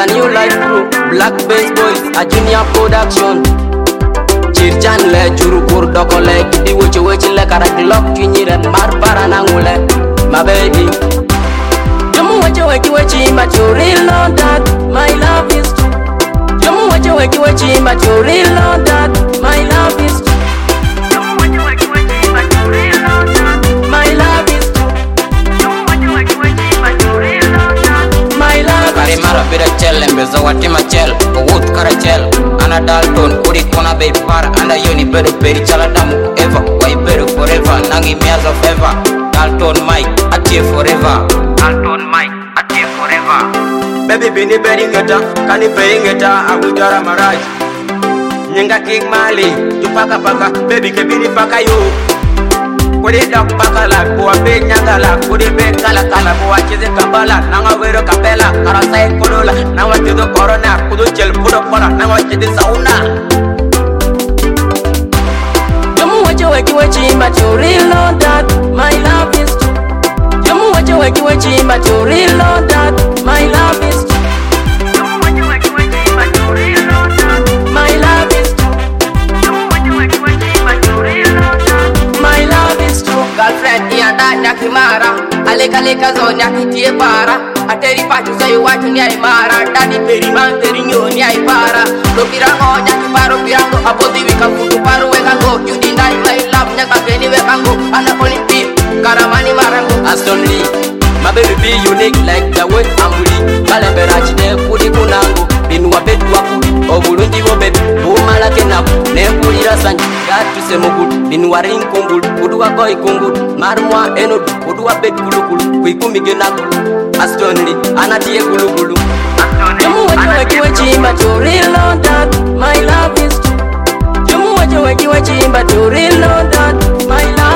a new life crew, Black Bass Boys, a junior production. Chirchan le juru kur dokole, kidi wechi le karaglok kinyire mar paranangule, my baby. Jamu wechi, but you real know that my love is true. Jamu wechi, but you real know that my love is true. Jamu wechi, but you real know that my love is true. Jamu wechi, but you real know that my love is true. Kari mara bira chel, embezo wati machel, uut kara chel. Ana Dalton, kuri kona bay par, anda yoni beru peri chala damu ever, why beru forever, nangi mias of ever. Dalton Mike, atie forever. Dalton Mike, atie forever. Baby bini beringeta, kani beringeta, agujara maraj. Nyenga king mali, jupaka paka, baby kebini paka yo. Kuri dak paka la, kuwa be nyanga la, kuri be kala kuwa chize kambala, nanga wero kapela, karasai kudola, nanga tido corona, kudu chel pudo kola, nanga chize sauna. Jamu wechi, but you real know that my love is true. Jamu wechi, but you real know that my love is true. Jamu wechi, but you real know that my love is true. Jamu wechi, but you real know that my love is true. Girlfriend ianda nyakimara, aleka zone yakitie para. Ateri pachu sayo watu ni aimara, dadi periman terinyo ni aipara. Lo pirango nyakiparo pirango, abodi wika kutu paru wekango. You deny my love nyakapeni wekango, anaponi pi karamani marango. Aston Lee, my baby be unique like the way Ambuli. Kalembera chide kudi kunango, binuwa bedu wakudi. Obulungi wo baby, umala kenabu. Nempulira sanji, gatu semugudu. Binuwa ring kumbulu, kuduwa koi kumbulu. Marumwa enodu, kuduwa bed kulukulu. Kuikumige nakulu. Aston Lee, anatie kulukulu. Jamu wechi, but you real know that my love is true. Jamu wechi, but you real know that my love